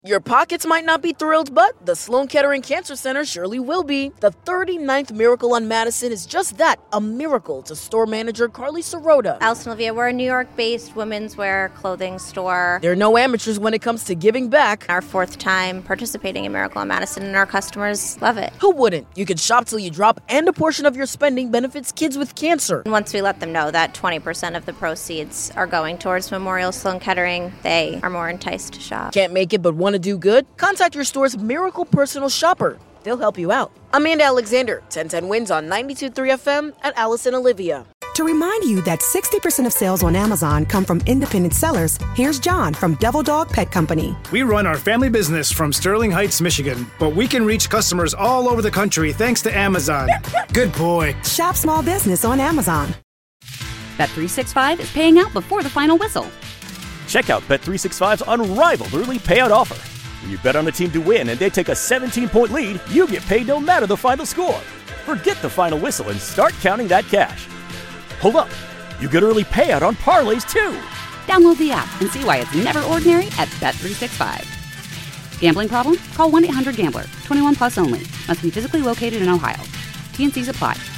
Your pockets might not be thrilled, but the Sloan Kettering Cancer Center surely will be. The 39th Miracle on Madison is just that, a miracle to store manager Carly Sirota. Allison Olivia, we're a New York-based women's wear clothing store. There are no amateurs when it comes to giving back. Our 4th time participating in Miracle on Madison, and our customers love it. Who wouldn't? You can shop till you drop, and a portion of your spending benefits kids with cancer. And once we let them know that 20% of the proceeds are going towards Memorial Sloan Kettering, they are more enticed to shop. Can't make it but want to do good? Contact your store's Miracle Personal Shopper. They'll help you out. Amanda Alexander, 1010 Wins on 92.3 FM at Allison Olivia. To remind you that 60% of sales on Amazon come from independent sellers, here's John from Devil Dog Pet Company. We run our family business from Sterling Heights, Michigan, but we can reach customers all over the country thanks to Amazon. Good boy. Shop small business on Amazon. Bet365 is paying out before the final whistle. Check out Bet365's unrivaled early payout offer. When you bet on a team to win and they take a 17-point lead, you get paid no matter the final score. Forget the final whistle and start counting that cash. Hold up. You get early payout on parlays, too. Download the app and see why it's never ordinary at Bet365. Gambling problem? Call 1-800-GAMBLER. 21 plus only. Must be physically located in Ohio. T&Cs apply.